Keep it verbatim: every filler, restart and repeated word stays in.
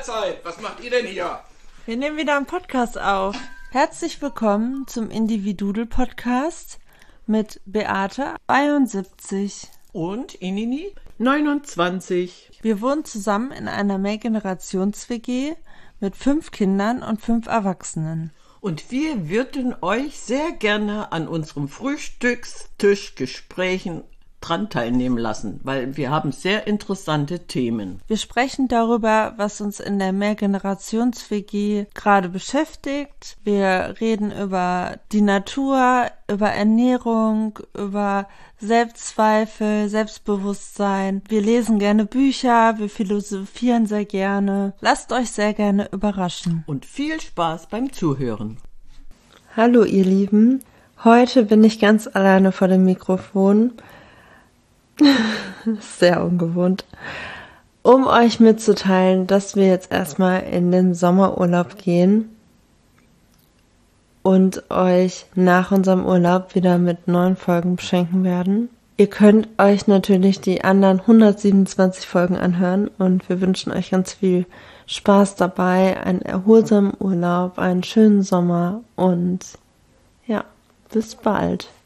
Mahlzeit. Was macht ihr denn hier? Wir nehmen wieder einen Podcast auf. Herzlich willkommen zum Individudel-Podcast mit Beate, zweiundsiebzig. Und Inini, neunundzwanzig. Wir wohnen zusammen in einer Mehrgenerations-W G mit fünf Kindern und fünf Erwachsenen. Und wir würden euch sehr gerne an unserem Frühstückstischgesprächen dran teilnehmen lassen, weil wir haben sehr interessante Themen. Wir sprechen darüber, was uns in der Mehrgenerations-W G gerade beschäftigt. Wir reden über die Natur, über Ernährung, über Selbstzweifel, Selbstbewusstsein. Wir lesen gerne Bücher, wir philosophieren sehr gerne. Lasst euch sehr gerne überraschen. Und viel Spaß beim Zuhören. Hallo ihr Lieben, heute bin ich ganz alleine vor dem Mikrofon. Sehr ungewohnt. Um euch mitzuteilen, dass wir jetzt erstmal in den Sommerurlaub gehen und euch nach unserem Urlaub wieder mit neuen Folgen beschenken werden. Ihr könnt euch natürlich die anderen hundertsiebenundzwanzig Folgen anhören und wir wünschen euch ganz viel Spaß dabei, einen erholsamen Urlaub, einen schönen Sommer und ja, bis bald.